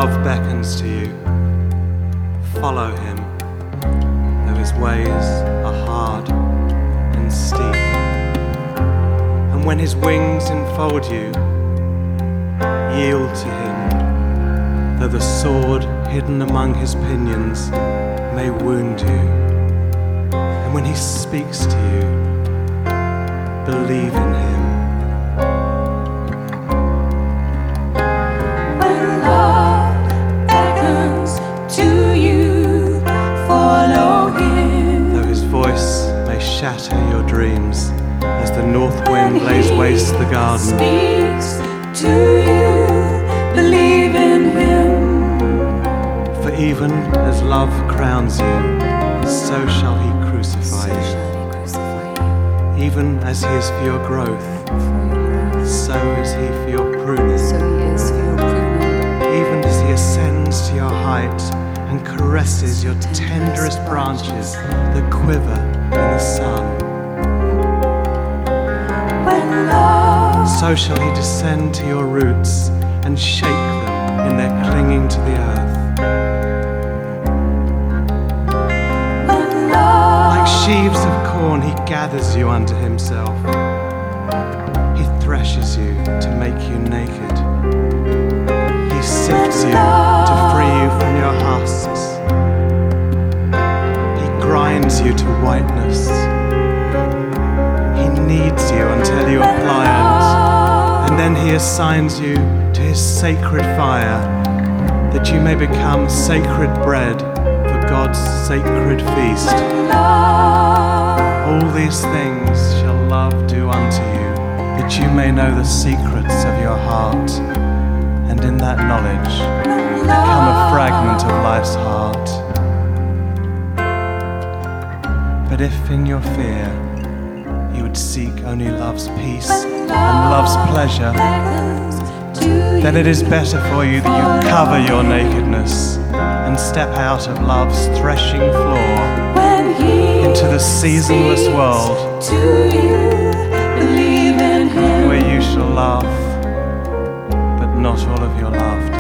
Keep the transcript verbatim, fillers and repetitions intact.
love beckons to you, follow him, though his ways are hard and steep. And when his wings enfold you, yield to him, though the sword hidden among his pinions may wound you. And when he speaks to you, believe in him. When love beckons to you, follow him. Though his voice may shatter your dreams, as the north wind lays waste the garden. Speaks to you, believe in him. For even as love crowns you, so shall he crucify you. Even as he is for your growth, so is he for your pruning. So he is for your pruning. Even as he ascends to your height and caresses your tenderest branches that quiver in the sun, When love so shall he descend to your roots and shake them in their clinging to the earth. When love Like sheaves of corn he gathers you unto himself. He threshes you to make you naked. He sifts you to free you from your husks. He grinds you to whiteness. He kneads you until you are pliant. And then he assigns you to his sacred fire, that you may become sacred bread for God's sacred feast. All these things shall love do unto you, that you may know the secrets of your heart, and in that knowledge become a fragment of life's heart. But if in your fear you would seek only love's peace and love's pleasure, then it is better for you that you cover your nakedness and step out of love's threshing floor when he into the seasonless world, to you, believe in him. where you shall laugh, but not all of your laughter.